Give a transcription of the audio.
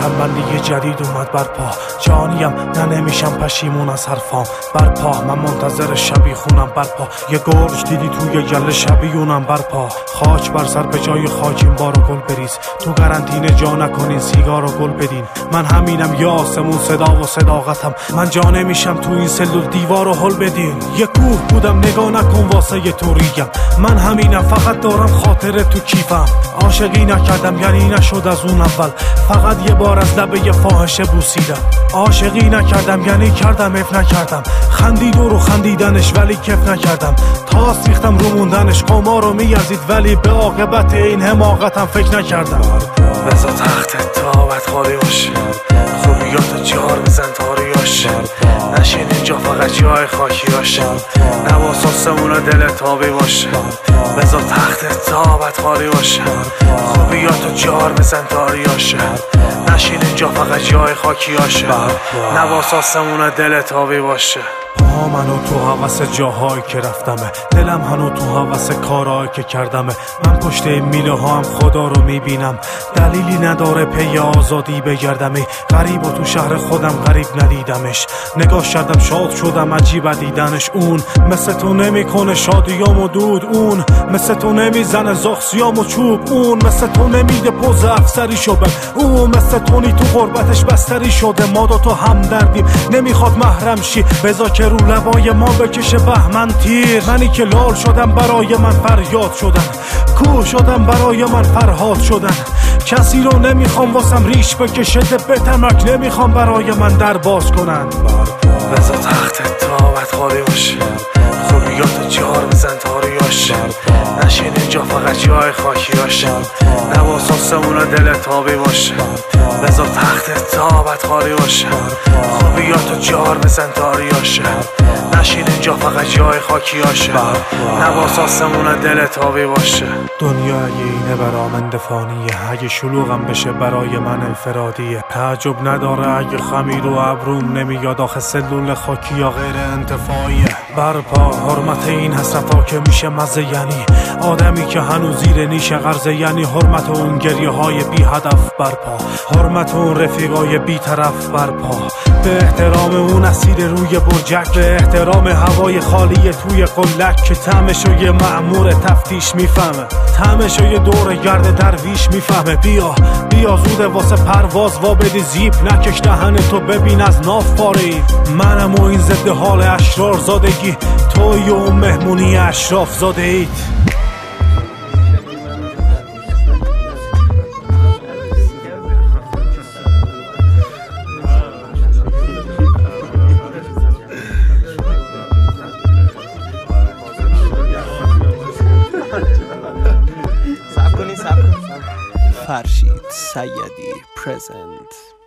تنبلی جدید اومد برپا، جانیم نه نمیشم پشیمون از حرفام برپا. من منتظر شبی خونم برپا، یه گرج دیدی توی گله شبیونم برپا. خاک بر سر به جای خاک این بارو گل بریز، تو قرنطینه جا نکنین سیگار و گل بدین. من همینم یا آسمون صدا و صداقتم، من جا نمیشم تو این سلول دیوار و هل بدین. یه کوه بودم نگاه نکن واسه یه طوریم، من همینم فقط دارم خاطره تو کیفم. عاشقی نکردم یعنی نشد از اون اول، فقط یه بار از لبه یه فاحشه بوسیدم. عاشقی نکردم یعنی کردم اف نکردم، خندید رو خندیدنش ولی کف نکردم. تاس ریختم رو موندنش، قمار رو میارزید ولی به عاقبت این حماقتم فکر نکردم. بذار تختت تابت خالی باشه، خوبیاتو جار بزن تاریاش، نشین اینجا فقط جای خاکی باشه، نواس آسمون و دل تابی باشه. بذار تختت تابت خالی باشه، خوبیاتو جار بزن تاریاشه، نشین اینجا فقط جای خاکی باشه، نواس آسمون و دل تابی باشه. پا منو تو حوث جاهایی که رفتمه، دلم هنو تو حوث کارهایی که کردمه. من پشت این میله ها هم خدا رو میبینم، دلیلی نداره پی آزادی بگردمه. غریب و تو شهر خودم غریب ندیدمش، نگاه کردم شاد شدم عجیب دیدنش. اون مثل تو نمیکنه شادیام و دود، اون مثل تو نمیزنه زاخسیام و چوب، اون مثل تو نمیده پوز افسری شده، اون مثل تونی تو غربتش بستری شده. ما دو تو هم دردیم نمیخواد محرم شی، بذار که رو لبای ما بکشه بهمن تیر. منی که لال شدم برای من فریاد شدن، کوه شدم برای من فرهاد شدن. کسی رو نمیخوام واسم ریش بکشه، به تمک نمیخوام برای من در باز کنن. بذار تختت تابت خالی باشه، خوبیاتو جار بزن تاریاش، نشین اینجا فقط جای خاکی باشه، نواس آسمون و دل تابی باشه. بذار تختت تابت خالی باشه، خوبیاتو جار بزن تاریاشه، نشین اینجا فقط جای خاکی باشه، نواس آسمون و دل تابی باشه. دنیا اگه اینه برا من دفانیه، اگه شلوغم بشه برای من انفرادیه. تعجب نداره اگه خمیر و ابروم نمیاد، آخه سلول خاکی یا غیر انتفاعیه. برپا حرمت این حسرتا که میشه مزه، یعنی آدمی که هنوز زیر نیش قرضه، یعنی حرمت اون گریه های بی هدف برپا، حرمت اون رفیقای بی طرف برپا، به احترام اون اسیر روی برجک، به احترام هوای خالی توی قلک که طعمشو یه مأمور تفتیش میفهمه، طعمشو یه دور گرد درویش میفهمه. بیا زود واسه پرواز وا بدی زیپ، نکش دهن تو ببین از ناف پارید. منم و این ضد حال اشرار زادگی، توی اون مهمونی اشراف زاده اید. فرشید سیدی پرزنت.